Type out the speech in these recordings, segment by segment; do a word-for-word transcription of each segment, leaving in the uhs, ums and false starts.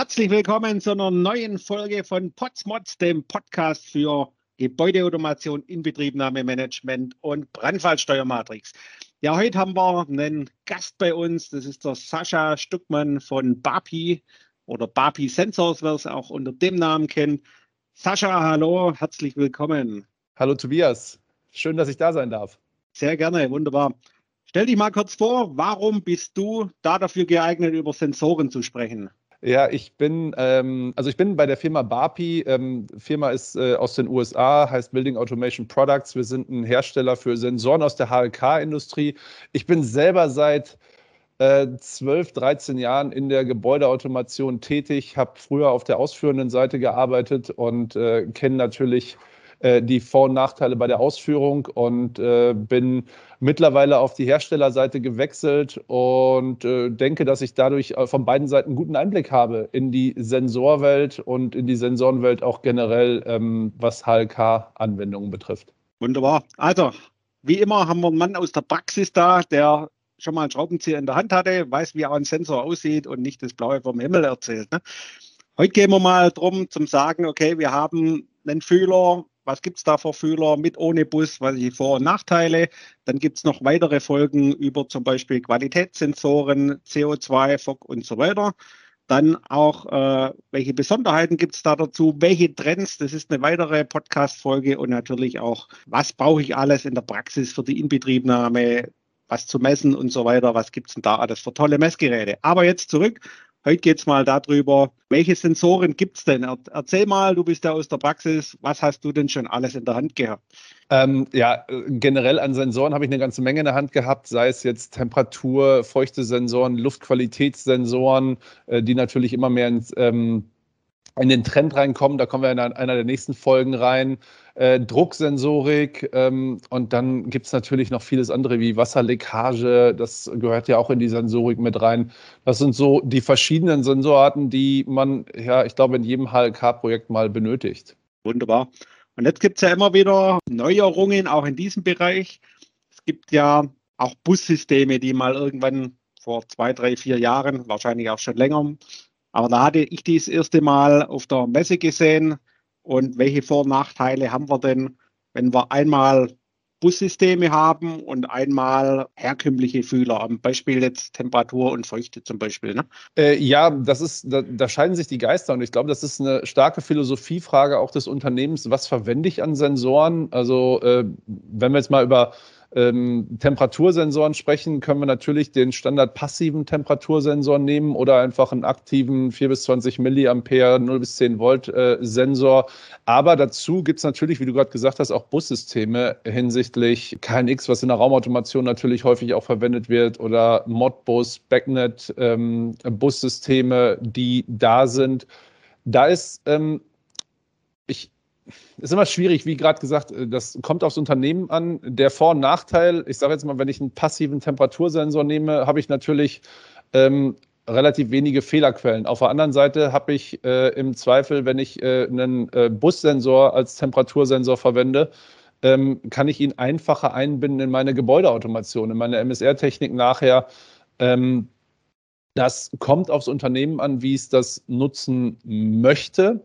Herzlich willkommen zu einer neuen Folge von Potsmods, dem Podcast für Gebäudeautomation, Inbetriebnahmemanagement und Brandfallsteuermatrix. Ja, heute haben wir einen Gast bei uns. Das ist der Sascha Stuckmann von BAPI oder BAPI Sensors, wer es auch unter dem Namen kennt. Sascha, hallo, herzlich willkommen. Hallo Tobias, schön, dass ich da sein darf. Sehr gerne, wunderbar. Stell dich mal kurz vor, warum bist du da dafür geeignet, über Sensoren zu sprechen? Ja, ich bin, ähm, also ich bin bei der Firma BAPI. Ähm, Firma ist äh, aus den U S A, heißt Building Automation Products. Wir sind ein Hersteller für Sensoren aus der H L K-Industrie. Ich bin selber seit äh, zwölf, dreizehn Jahren in der Gebäudeautomation tätig, habe früher auf der ausführenden Seite gearbeitet und äh, kenne natürlich äh, die Vor- und Nachteile bei der Ausführung und äh, bin mittlerweile auf die Herstellerseite gewechselt und äh, denke, dass ich dadurch von beiden Seiten einen guten Einblick habe in die Sensorwelt und in die Sensorenwelt auch generell, ähm, was H L K-Anwendungen betrifft. Wunderbar. Also, wie immer haben wir einen Mann aus der Praxis da, der schon mal einen Schraubenzieher in der Hand hatte, weiß, wie auch ein Sensor aussieht und nicht das Blaue vom Himmel erzählt. Ne? Heute gehen wir mal drum zum Sagen, okay, wir haben einen Fühler. Was gibt es da für Fühler mit, ohne Bus? Was sind die Vor- und Nachteile? Dann gibt es noch weitere Folgen über zum Beispiel Qualitätssensoren, C O zwei, F O C und so weiter. Dann auch, äh, welche Besonderheiten gibt es da dazu? Welche Trends? Das ist eine weitere Podcast-Folge und natürlich auch, was brauche ich alles in der Praxis für die Inbetriebnahme, was zu messen und so weiter. Was gibt es denn da alles für tolle Messgeräte? Aber jetzt zurück. Heute geht es mal darüber, welche Sensoren gibt es denn? Erzähl mal, du bist ja aus der Praxis, was hast du denn schon alles in der Hand gehabt? Ähm, ja, generell an Sensoren habe ich eine ganze Menge in der Hand gehabt, sei es jetzt Temperatur, Feuchtesensoren, Luftqualitätssensoren, äh, die natürlich immer mehr ins, ähm, in den Trend reinkommen. Da kommen wir in einer der nächsten Folgen rein. Äh, Drucksensorik ähm, und dann gibt es natürlich noch vieles andere wie Wasserleckage. Das gehört ja auch in die Sensorik mit rein. Das sind so die verschiedenen Sensorarten, die man, ja, ich glaube, in jedem H L K-Projekt mal benötigt. Wunderbar. Und jetzt gibt es ja immer wieder Neuerungen, auch in diesem Bereich. Es gibt ja auch Bussysteme, die mal irgendwann vor zwei, drei, vier Jahren, wahrscheinlich auch schon länger, aber da hatte ich die das erste Mal auf der Messe gesehen. Und welche Vor- und Nachteile haben wir denn, wenn wir einmal Bussysteme haben und einmal herkömmliche Fühler? Am Beispiel jetzt Temperatur und Feuchte zum Beispiel. Ne? Äh, ja, das ist, da, da scheiden sich die Geister und ich glaube, das ist eine starke Philosophiefrage auch des Unternehmens. Was verwende ich an Sensoren? Also, äh, wenn wir jetzt mal über ähm, Temperatursensoren sprechen, können wir natürlich den Standard passiven Temperatursensor nehmen oder einfach einen aktiven vier bis zwanzig Milliampere, null bis zehn Volt äh, Sensor. Aber dazu gibt es natürlich, wie du gerade gesagt hast, auch Bussysteme hinsichtlich K N X, was in der Raumautomation natürlich häufig auch verwendet wird, oder Modbus, Backnet, ähm, Bussysteme, die da sind. Da ist, ähm, ich, ist immer schwierig, wie gerade gesagt, das kommt aufs Unternehmen an. Der Vor- und Nachteil, ich sage jetzt mal, wenn ich einen passiven Temperatursensor nehme, habe ich natürlich ähm, relativ wenige Fehlerquellen. Auf der anderen Seite habe ich äh, im Zweifel, wenn ich äh, einen äh, Bussensor als Temperatursensor verwende, ähm, kann ich ihn einfacher einbinden in meine Gebäudeautomation, in meine M S R-Technik nachher. Ähm, das kommt aufs Unternehmen an, wie es das nutzen möchte.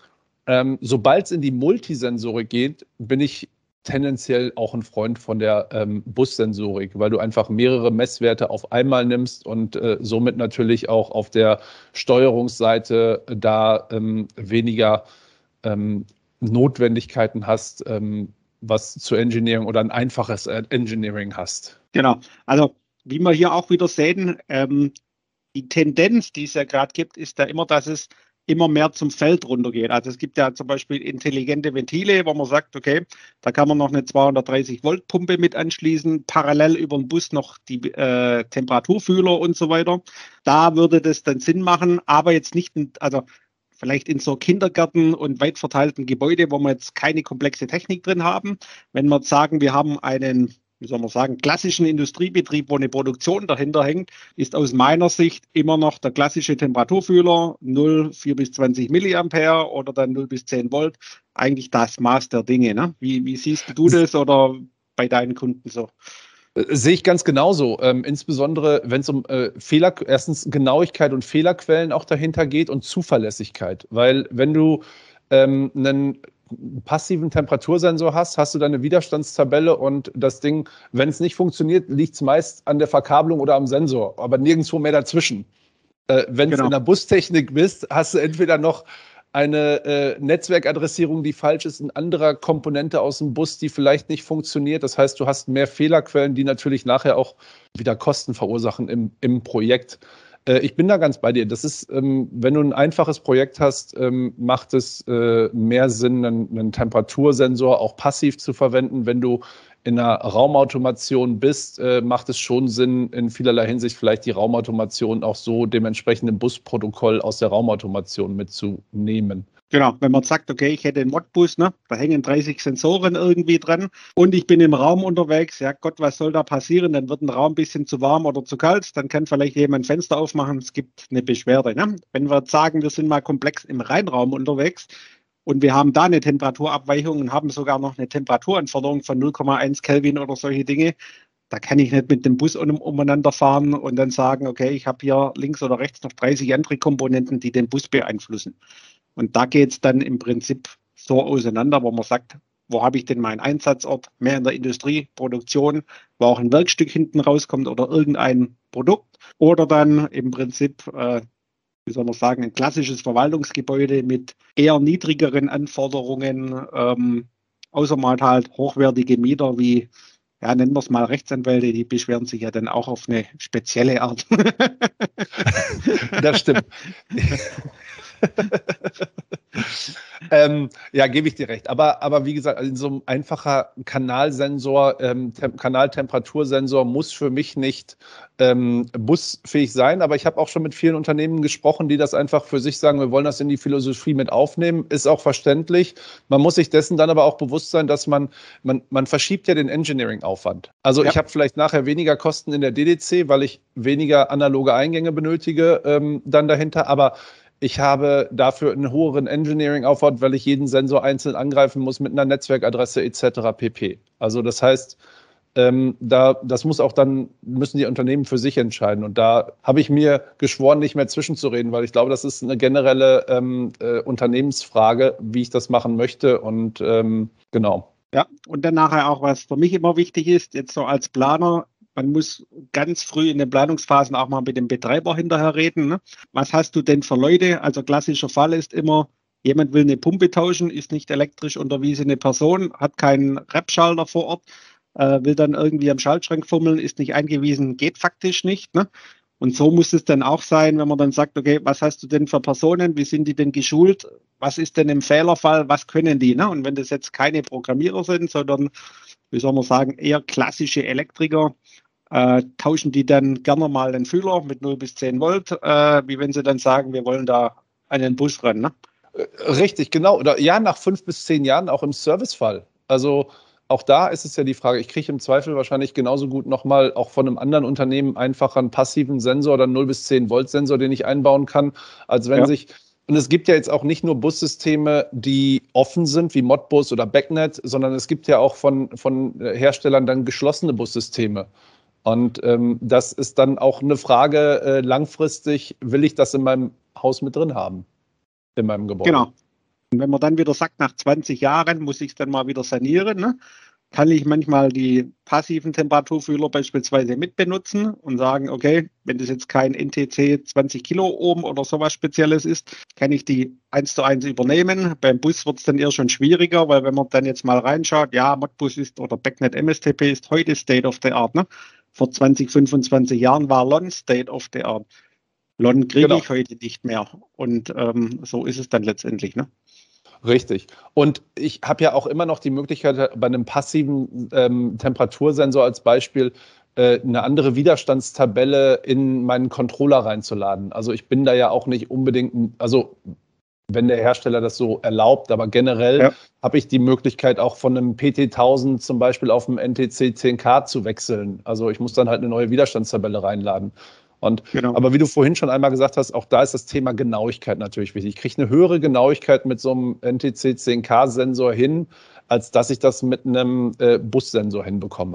Ähm, sobald es in die Multisensorik geht, bin ich tendenziell auch ein Freund von der ähm, Bussensorik, weil du einfach mehrere Messwerte auf einmal nimmst und äh, somit natürlich auch auf der Steuerungsseite da ähm, weniger ähm, Notwendigkeiten hast, ähm, was zu Engineering oder ein einfaches Engineering hast. Genau. Also, wie wir hier auch wieder sehen, ähm, die Tendenz, die es ja gerade gibt, ist ja immer, dass es immer mehr zum Feld runtergeht. Also es gibt ja zum Beispiel intelligente Ventile, wo man sagt, okay, da kann man noch eine zweihundertdreißig Volt Pumpe mit anschließen, parallel über den Bus noch die äh, Temperaturfühler und so weiter. Da würde das dann Sinn machen, aber jetzt nicht, in, also vielleicht in so Kindergärten und weit verteilten Gebäude, wo wir jetzt keine komplexe Technik drin haben. Wenn wir sagen, wir haben einen, wie soll man sagen, klassischen Industriebetrieb, wo eine Produktion dahinter hängt, ist aus meiner Sicht immer noch der klassische Temperaturfühler null, vier bis zwanzig Milliampere oder dann null bis zehn Volt eigentlich das Maß der Dinge. Ne? Wie, wie siehst du das oder bei deinen Kunden so? Äh, Sehe ich ganz genauso. Ähm, insbesondere, wenn es um äh, Fehler, erstens Genauigkeit und Fehlerquellen auch dahinter geht und Zuverlässigkeit. Weil wenn du ähm, einen passiven Temperatursensor hast, hast du deine Widerstandstabelle und das Ding, wenn es nicht funktioniert, liegt es meist an der Verkabelung oder am Sensor, aber nirgendwo mehr dazwischen. Äh, wenn es Genau. in der Bustechnik bist, hast du entweder noch eine äh, Netzwerkadressierung, die falsch ist, eine andere Komponente aus dem Bus, die vielleicht nicht funktioniert. Das heißt, du hast mehr Fehlerquellen, die natürlich nachher auch wieder Kosten verursachen im, im Projekt. Äh, ich bin da ganz bei dir. Das ist, ähm, wenn du ein einfaches Projekt hast, ähm, macht es äh, mehr Sinn, einen, einen Temperatursensor auch passiv zu verwenden. Wenn du in einer Raumautomation bist, äh, macht es schon Sinn, in vielerlei Hinsicht vielleicht die Raumautomation auch so dementsprechend im Busprotokoll aus der Raumautomation mitzunehmen. Genau, wenn man sagt, okay, ich hätte einen Modbus, ne, da hängen dreißig Sensoren irgendwie dran und ich bin im Raum unterwegs, ja Gott, was soll da passieren? Dann wird ein Raum ein bisschen zu warm oder zu kalt, dann kann vielleicht jemand ein Fenster aufmachen, es gibt eine Beschwerde. Ne? Wenn wir sagen, wir sind mal komplex im Reinraum unterwegs und wir haben da eine Temperaturabweichung und haben sogar noch eine Temperaturanforderung von null Komma eins Kelvin oder solche Dinge, da kann ich nicht mit dem Bus um, umeinander fahren und dann sagen, okay, ich habe hier links oder rechts noch dreißig andere Komponenten, die den Bus beeinflussen. Und da geht es dann im Prinzip so auseinander, wo man sagt, wo habe ich denn meinen Einsatzort? Mehr in der Industrieproduktion, wo auch ein Werkstück hinten rauskommt oder irgendein Produkt. Oder dann im Prinzip, äh, wie soll man sagen, ein klassisches Verwaltungsgebäude mit eher niedrigeren Anforderungen, ähm, außer mal halt hochwertige Mieter wie, ja, nennen wir es mal Rechtsanwälte, die beschweren sich ja dann auch auf eine spezielle Art. Das stimmt. ähm, ja, gebe ich dir recht. Aber, aber wie gesagt, also so ein einfacher Kanalsensor, ähm, Tem Kanaltemperatursensor muss für mich nicht ähm, busfähig sein. Aber ich habe auch schon mit vielen Unternehmen gesprochen, die das einfach für sich sagen, wir wollen das in die Philosophie mit aufnehmen. Ist auch verständlich. Man muss sich dessen dann aber auch bewusst sein, dass man, man, man verschiebt ja den Engineering-Aufwand. Also Ja. ich habe vielleicht nachher weniger Kosten in der D D C, weil ich weniger analoge Eingänge benötige ähm, dann dahinter. Aber ich habe dafür einen höheren Engineering-Aufwand, weil ich jeden Sensor einzeln angreifen muss mit einer Netzwerkadresse et cetera pp. Also das heißt, ähm, da, das muss auch dann, müssen die Unternehmen für sich entscheiden. Und da habe ich mir geschworen, nicht mehr zwischenzureden, weil ich glaube, das ist eine generelle ähm, äh, Unternehmensfrage, wie ich das machen möchte. Und ähm, genau. Ja, und dann nachher auch, was für mich immer wichtig ist, jetzt so als Planer, man muss ganz früh in den Planungsphasen auch mal mit dem Betreiber hinterher reden. Ne? Was hast du denn für Leute? Also klassischer Fall ist immer, jemand will eine Pumpe tauschen, ist nicht elektrisch unterwiesene Person, hat keinen Repschalter vor Ort, äh, will dann irgendwie am Schaltschrank fummeln, ist nicht eingewiesen, geht faktisch nicht. Ne? Und so muss es dann auch sein, wenn man dann sagt, okay, was hast du denn für Personen? Wie sind die denn geschult? Was ist denn im Fehlerfall? Was können die? Ne? Und wenn das jetzt keine Programmierer sind, sondern, wie soll man sagen, eher klassische Elektriker, äh, tauschen die dann gerne mal den Fühler mit null bis zehn Volt, äh, wie wenn sie dann sagen, wir wollen da an den Bus ran. Ne? Richtig, genau. Oder ja, nach fünf bis zehn Jahren auch im Servicefall. Also auch da ist es ja die Frage, ich kriege im Zweifel wahrscheinlich genauso gut nochmal auch von einem anderen Unternehmen einfach einen passiven Sensor oder null bis zehn Volt Sensor, den ich einbauen kann, als wenn Ja. sich, und es gibt ja jetzt auch nicht nur Bussysteme, die offen sind, wie Modbus oder Backnet, sondern es gibt ja auch von, von Herstellern dann geschlossene Bussysteme. Und ähm, das ist dann auch eine Frage, äh, langfristig will ich das in meinem Haus mit drin haben, in meinem Gebäude. Genau. Und wenn man dann wieder sagt, nach zwanzig Jahren muss ich es dann mal wieder sanieren, ne? Kann ich manchmal die passiven Temperaturfühler beispielsweise mitbenutzen und sagen, okay, wenn das jetzt kein N T C zwanzig Kiloohm oder sowas Spezielles ist, kann ich die eins zu eins übernehmen. Beim Bus wird es dann eher schon schwieriger, weil wenn man dann jetzt mal reinschaut, ja, Modbus ist oder Backnet M S T P ist heute State of the Art. Ne? Vor zwanzig, fünfundzwanzig Jahren war L O N State of the Art. L O N kriege Genau. ich heute nicht mehr. Und ähm, so ist es dann letztendlich. Ne? Richtig. Und ich habe ja auch immer noch die Möglichkeit, bei einem passiven ähm, Temperatursensor als Beispiel äh, eine andere Widerstandstabelle in meinen Controller reinzuladen. Also ich bin da ja auch nicht unbedingt, also wenn der Hersteller das so erlaubt, aber generell Ja. habe ich die Möglichkeit auch von einem P T tausend zum Beispiel auf einem N T C zehn K zu wechseln. Also ich muss dann halt eine neue Widerstandstabelle reinladen. Und, Genau. aber wie du vorhin schon einmal gesagt hast, auch da ist das Thema Genauigkeit natürlich wichtig. Ich kriege eine höhere Genauigkeit mit so einem N T C zehn K Sensor hin, als dass ich das mit einem äh, Bussensor hinbekomme.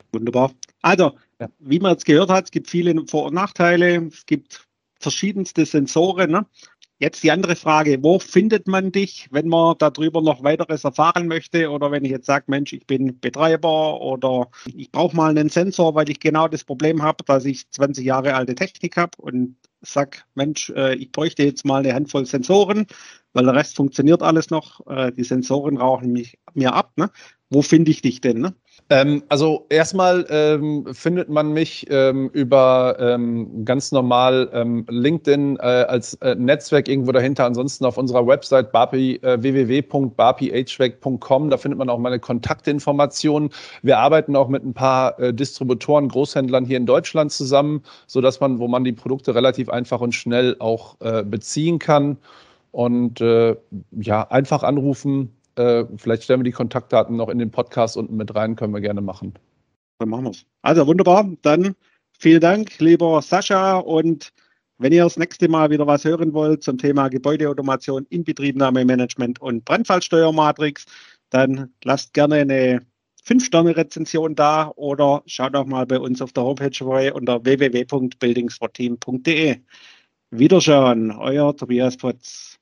Wunderbar. Also, Ja. wie man jetzt gehört hat, es gibt viele Vor- und Nachteile. Es gibt verschiedenste Sensoren. Ne? Jetzt die andere Frage, wo findet man dich, wenn man darüber noch weiteres erfahren möchte oder wenn ich jetzt sage, Mensch, ich bin Betreiber oder ich brauche mal einen Sensor, weil ich genau das Problem habe, dass ich zwanzig Jahre alte Technik habe und sage, Mensch, äh, ich bräuchte jetzt mal eine Handvoll Sensoren, weil der Rest funktioniert alles noch. Äh, die Sensoren rauchen mich, mir ab. Ne? Wo finde ich dich denn? Ne? Ähm, also erstmal ähm, findet man mich ähm, über ähm, ganz normal ähm, LinkedIn äh, als äh, Netzwerk irgendwo dahinter. Ansonsten auf unserer Website bapi, äh, w w w punkt bapi h v a c punkt com. Da findet man auch meine Kontaktinformationen. Wir arbeiten auch mit ein paar äh, Distributoren, Großhändlern hier in Deutschland zusammen, sodass man, wo man die Produkte relativ einfach und schnell auch äh, beziehen kann. Und äh, ja, einfach anrufen. Äh, vielleicht stellen wir die Kontaktdaten noch in den Podcast unten mit rein, können wir gerne machen. Dann machen wir es. Also wunderbar. Dann vielen Dank, lieber Sascha. Und wenn ihr das nächste Mal wieder was hören wollt zum Thema Gebäudeautomation, Inbetriebnahmemanagement und Brandfallsteuermatrix, dann lasst gerne eine fünf Sterne Rezension da oder schaut auch mal bei uns auf der Homepage vorbei unter w w w punkt buildings for team punkt d e. Wiederschauen, euer Tobias Potz.